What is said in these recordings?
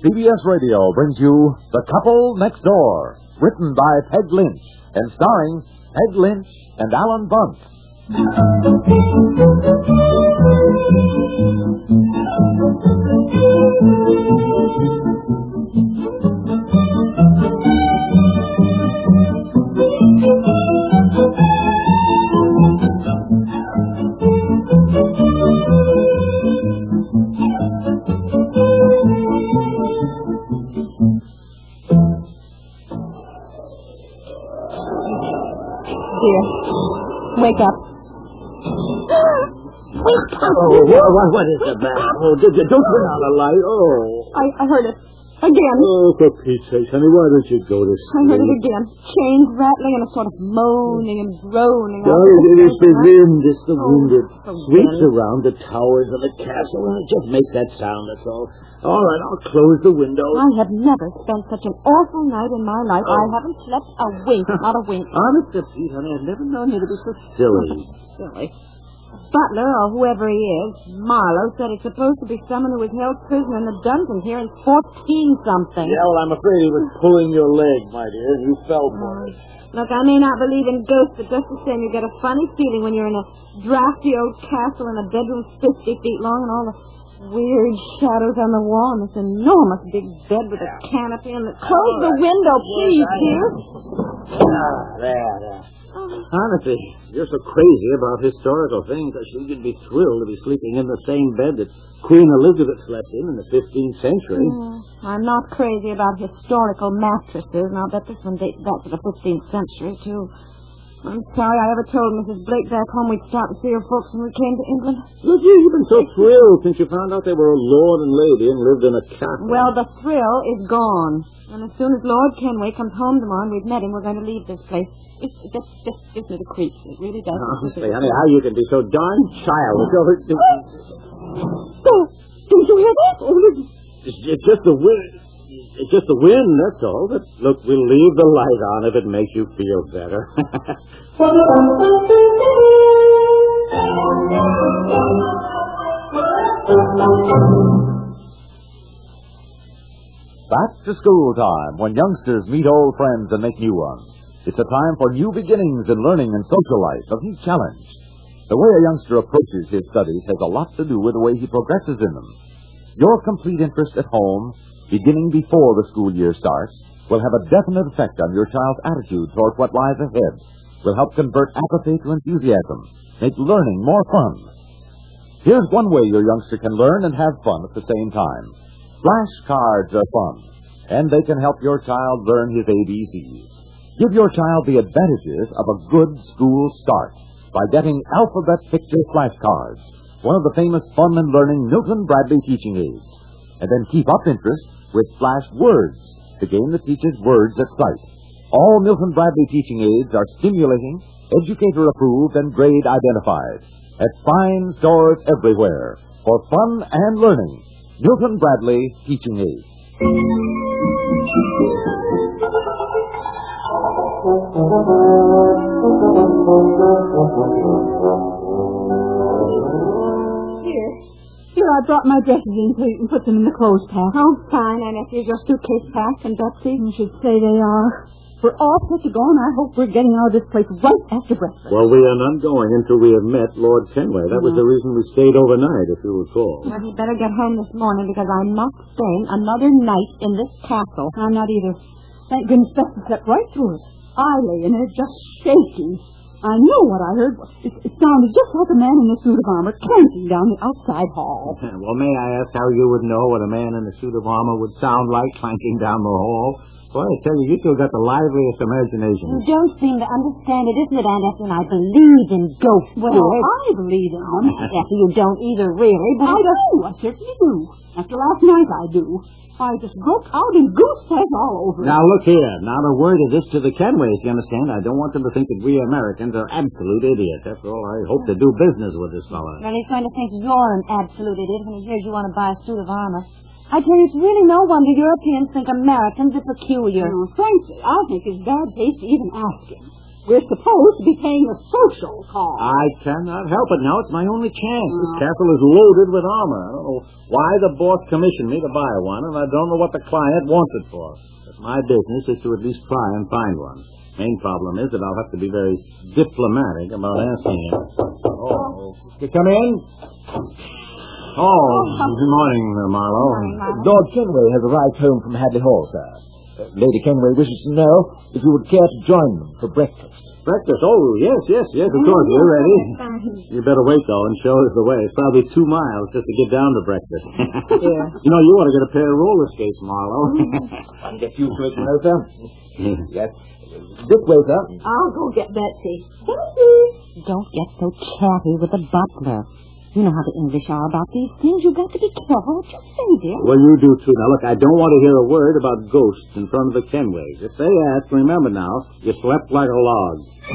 CBS Radio brings you The Couple Next Door, written by Peg Lynch and starring Peg Lynch and Alan Bunce. Dear, wake up. Wake up. What is the matter? Oh, don't turn on the light. Oh. I heard it. Again. Oh, for Pete's sake, honey, why don't you go to sleep? I heard it again. Chains rattling and a sort of moaning and groaning. It is the wind. It's the wind that sweeps around the towers of the castle, and it just makes that sound, that's all. All right, I'll close the window. I have never spent such an awful night in my life. I haven't slept a wink, not a wink. Honest to Pete, honey, I've never known you to be so silly. Silly. Butler, or whoever he is, Marlowe, said it's supposed to be someone who was held prisoner in the dungeon here in 14-something. Yeah, well, I'm afraid he was pulling your leg, my dear, and you fell for it. Look, I may not believe in ghosts, but just the same, you get a funny feeling when you're in a drafty old castle in a bedroom 50 feet long and all the weird shadows on the wall and this enormous big bed with a canopy and close the window, please, dear. There. Honestly, you're so crazy about historical things. I think you'd be thrilled to be sleeping in the same bed that Queen Elizabeth slept in the 15th century. I'm not crazy about historical mattresses, and I'll bet this one dates back to the 15th century, too. I'm sorry I ever told Mrs. Blake back home we'd stop and see her folks when we came to England. Look, you've been so thrilled since you found out they were a lord and lady and lived in a castle. Well, the thrill is gone. And as soon as Lord Kenway comes home tomorrow and we've met him, we're going to leave this place. It just gives me the creeps. It really does. Honestly, honey, how you can be so darn childish over... Didn't you hear that? It's just the wind. It's just the wind, that's all. But look, we'll leave the light on if it makes you feel better. Back to school time, when youngsters meet old friends and make new ones. It's a time for new beginnings in learning and social life, a new challenge. The way a youngster approaches his studies has a lot to do with the way he progresses in them. Your complete interest at home, beginning before the school year starts, will have a definite effect on your child's attitude toward what lies ahead, will help convert apathy to enthusiasm, make learning more fun. Here's one way your youngster can learn and have fun at the same time. Flashcards are fun, and they can help your child learn his ABCs. Give your child the advantages of a good school start by getting alphabet picture flashcards, one of the famous fun and learning Milton Bradley teaching aids. And then keep up interest with Flash Words, the game that teaches words at sight. All Milton Bradley teaching aids are stimulating, educator-approved, and grade identified at fine stores everywhere for fun and learning. Milton Bradley teaching aids. Here, I brought my dresses in so you can put them in the clothes pack. Oh, fine. And if you're your suitcase packed and Betsy? You should say they are. We're all set to go, and I hope we're getting out of this place right after breakfast. Well, we are not going until we have met Lord Kenway. That was the reason we stayed overnight, if you recall. Well, you better get home this morning, because I'm not staying another night in this castle. I'm not either. Thank goodness Betsy slept right through it. I lay in it just shaking. I know what I heard. It sounded just like a man in a suit of armor clanking down the outside hall. Well, may I ask how you would know what a man in a suit of armor would sound like clanking down the hall? Boy, I tell you, you two got the liveliest imagination. You don't seem to understand it, isn't it, Aunt Effie? I believe in ghosts. Well, I believe in them. Effie, you don't either, really. But I do. I certainly do. After last night, I do. I just broke out in goose flesh all over. Now, look here. Not a word of this to the Kenways, you understand? I don't want them to think that we Americans are absolute idiots. That's all. I hope to do business with this fellow. Well, he's going to think you're an absolute idiot when he hears you want to buy a suit of armor. I tell you, it's really no wonder Europeans think Americans are peculiar. Oh, frankly, I think it's bad taste to even ask him. We're supposed to be paying a social call. I cannot help it now. It's my only chance. This castle is loaded with armor. I don't know why the boss commissioned me to buy one, and I don't know what the client wants it for. But my business is to at least try and find one. Main problem is that I'll have to be very diplomatic about asking it. Oh, come in. Oh, good morning, Marlowe. Lord Kenway has arrived home from Hadley Hall, sir. Lady Kenway wishes to know if you would care to join them for breakfast. Breakfast? Oh, yes, of course. You're ready. You better wait, though, and show us the way. It's probably 2 miles just to get down to breakfast. Yeah. You know, you ought to get a pair of roller skates, Marlowe. I'll get used to it, you know, sir. Yes. This way, sir. I'll go get Betsy. Betsy! Don't get so chatty with the butler. You know how the English are about these things. You've got to be careful what you say, dear. Well, you do, too. Now, look, I don't want to hear a word about ghosts in front of the Kenways. If they ask, remember now, you slept like a log.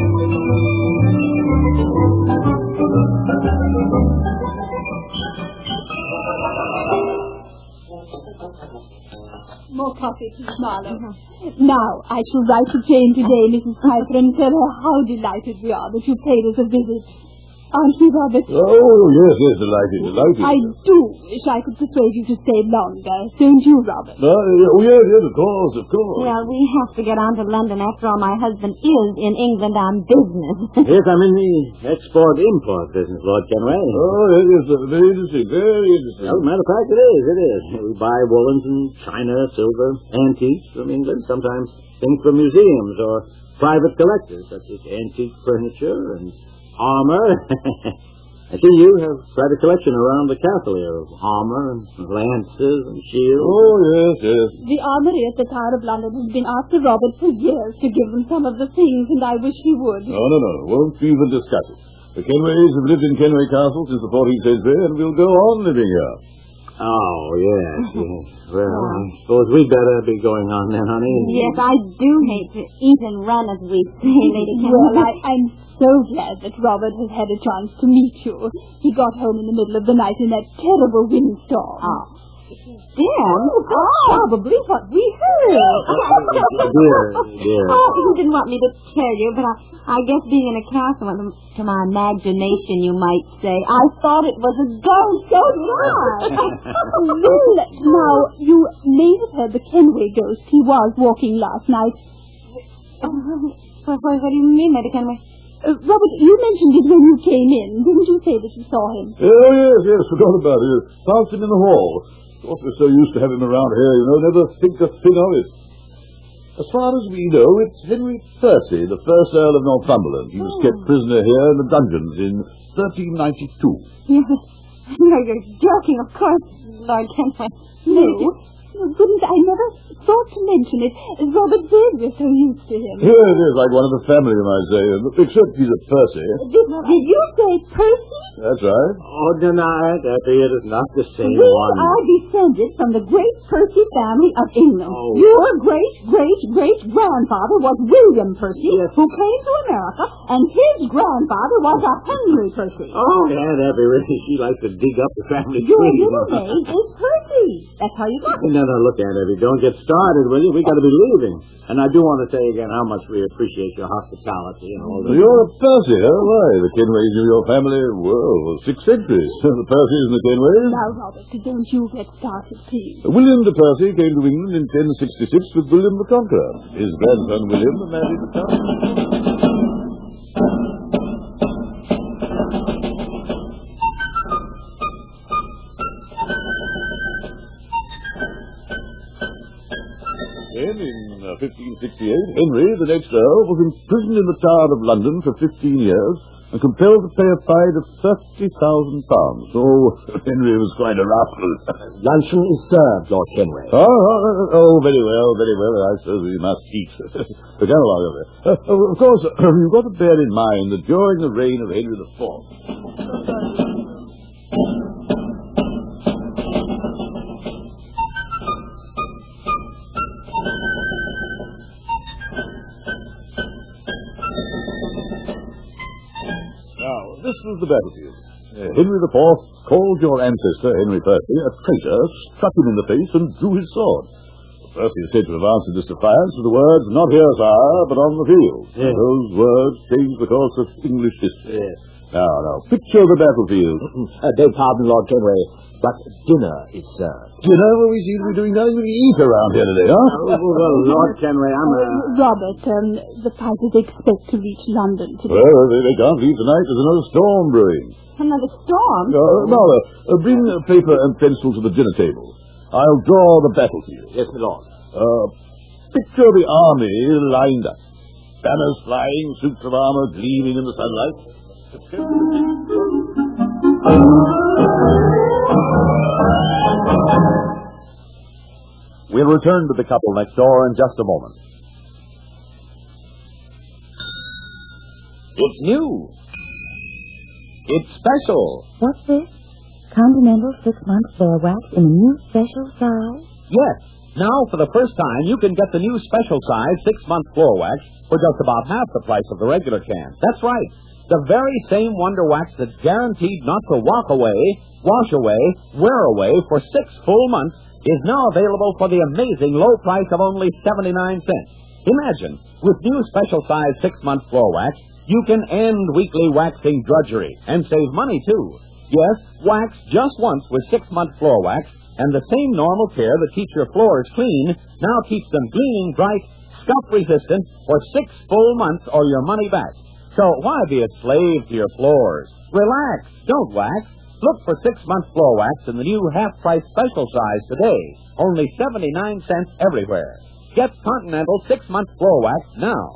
More coffee, please, Marlowe. Now, I shall write to Jane today, Mrs. Piper, and tell her how delighted we are that you paid us a visit. Aren't we, Robert? Oh, yes, delighted. I do wish I could persuade you to stay longer. Don't you, Robert? Yes, of course. Well, we have to get on to London. After all, my husband is in England on business. Yes, I'm in the export-import business, Lord Kenway. Oh, yes, very interesting, very interesting. Well, as a matter of fact, it is. We buy woolens and china, silver, antiques from England, sometimes things from museums or private collectors, such as antique furniture and armor. I see you have quite a collection around the castle here of armor and lances and shields. Oh, yes. The armory at the Tower of London has been after Robert for years to give them some of the things, and I wish he would. No. Won't even discuss it. The Kenways have lived in Kenway Castle since the 14th century and will go on living here. Oh, yes. Well, I suppose we'd better be going on then, honey. Yes, I do hate to eat and run, as we say, Lady Kenway. Well, I'm so glad that Robert has had a chance to meet you. He got home in the middle of the night in that terrible windstorm. Oh. Dear. Probably what we heard. Dear. Oh, he didn't want me to tell you, but I guess being in a castle went to my imagination, you might say. I thought it was a ghost. So did I. Now, you may have heard the Kenway ghost. He was walking last night. What do you mean, Lady Kenway? Robert, you mentioned it when you came in. Didn't you say that you saw him? Oh, yes, forgot about it. Passed him in the hall. Thought we're so used to having him around here, never think a thing of it. As far as we know, it's Henry Percy, the first Earl of Northumberland. He was kept prisoner here in the dungeons in 1392. Yes. No, you're joking, of course, Lord Kenway. No. Goodness, I never thought to mention it. Robert did. We're so used to him. Yes, like one of the family, you might say. Except he's a Percy. Did you say Percy? That's right. Oh, deny it, Effie. It is not the same We one. are descended from the great Percy family of England. Oh. Your great-great-great-grandfather was William Percy, Yes. who came to America, and his grandfather was a Henry Percy. Oh, Aunt Effie, really, she likes to dig up the family Your tree. middle name is Percy. That's how you got it. No, look, Aunt Effie, don't get started, will you? We got to be leaving. And I do want to say again how much we appreciate your hospitality and all that. You're a Percy, huh? Why? The Kenways knew your family, well, 6 centuries. The Percys and the Kenways. Now, Robert, don't you get started, please. William de Percy came to England in 1066 with William the Conqueror. His grandson William married the Count. Then, in 1568, Henry, the next Earl, was imprisoned in the Tower of London for 15 years and compelled to pay a fine of £30,000. Oh, Henry was quite a rascal. Luncheon is served, Lord Kenway. Oh, very well. I suppose we must eat. Come along over there. Of course, you've got to bear in mind that during the reign of Henry IV... Now, this was the battlefield. Henry IV called your ancestor, Henry Percy, a traitor, struck him in the face, and drew his sword. First, he is said to have answered this defiance with the words, "Not here, sire, but on the field." Yes. Those words changed the course of English history. Yes. Now, picture the battlefield. Beg pardon, Lord Kenway, but dinner is served. Dinner? Well, we seem to be doing nothing but eat around here today, huh? Well, Lord Kenway, Robert, the parties expect to reach London today. Well, they can't leave tonight. There's another storm brewing. Another storm? Martha, bring paper and pencil to the dinner table. I'll draw the battlefield. Yes, my lord. Picture the army lined up. Banners flying, suits of armor gleaming in the sunlight. We'll return to the couple next door in just a moment. It's new. It's special. What's this? Continental 6-month floor wax in a new special size? Yes. Now, for the first time, you can get the new special size 6-month floor wax for just about half the price of the regular can. That's right. The very same Wonder Wax that's guaranteed not to walk away, wash away, wear away for 6 full months is now available for the amazing low price of only 79 cents. Imagine, with new special size 6-month floor wax, you can end weekly waxing drudgery and save money, too. Yes, wax just once with 6-month floor wax, and the same normal care that keeps your floors clean now keeps them gleaming bright, scuff-resistant for 6 full months or your money back. So why be a slave to your floors? Relax. Don't wax. Look for 6-month floor wax in the new half-price special size today. Only 79 cents everywhere. Get Continental 6-month floor wax now.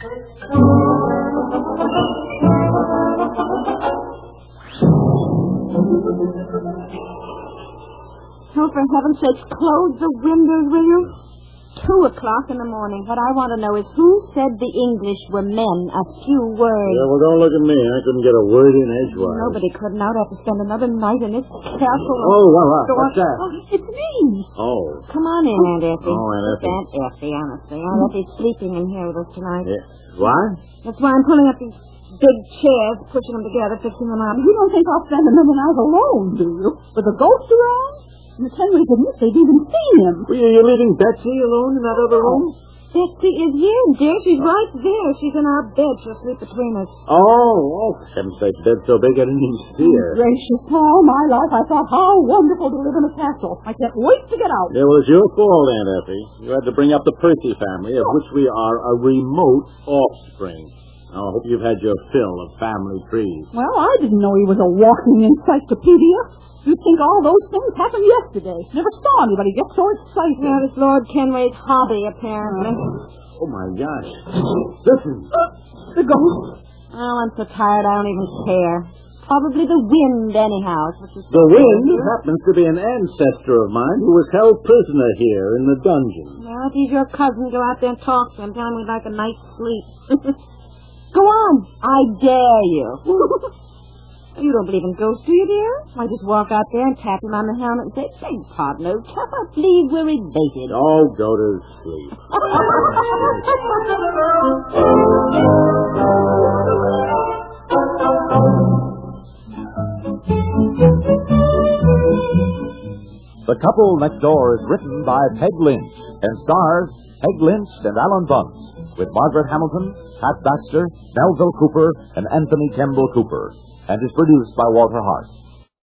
Oh, for heaven's sakes, close the windows, will you? 2 o'clock in the morning. What I want to know is who said the English were men a few words. Yeah, well, don't look at me. I couldn't get a word in edgewise. Nobody could, and I'd have to spend another night in this castle. Oh, what's that? Oh, it's me. Oh. Come on in, Aunt Effie. Oh, Aunt Effie. Aunt Effie, honestly. Aunt Effie's sleeping in here with us tonight. Yeah. What? That's why I'm pulling up these big chairs, pushing them together, fixing them up. You don't think I'll spend another night alone, do you? With a ghost around? The Kenways admit they've even seen him. Well, you're leaving Betsy alone in that other room? Betsy is here, dear. She's right there. She's in our bed. She'll sleep between us. Oh, for heaven's sake, bed's so big I didn't even see her. Gracious, all my life I thought how wonderful to live in a castle. I can't wait to get out. Yeah, well, it's your fault, Aunt Effie. You had to bring up the Percy family, of which we are a remote offspring. Now, I hope you've had your fill of family trees. Well, I didn't know he was a walking encyclopedia. You'd think all those things happened yesterday. Never saw anybody get so excited. Well, it's Lord Kenway's hobby, apparently. Oh, my gosh. Listen. The ghost. Oh, I'm so tired I don't even care. Probably the wind, anyhow. The wind happens to be an ancestor of mine who was held prisoner here in the dungeon. Well, if he's your cousin, go out there and talk to him. Tell him we'd like a night's sleep. Go on. I dare you. You don't believe in ghosts, do you, dear? I just walk out there and tap him on the helmet and say, "Beg pardon, old chap, I believe we're related." Oh, go to sleep. The Couple Next Door is written by Peg Lynch and stars Peg Lynch and Alan Bunce, with Margaret Hamilton, Pat Baxter, Melville Cooper, and Anthony Kemble Cooper, and is produced by Walter Hart.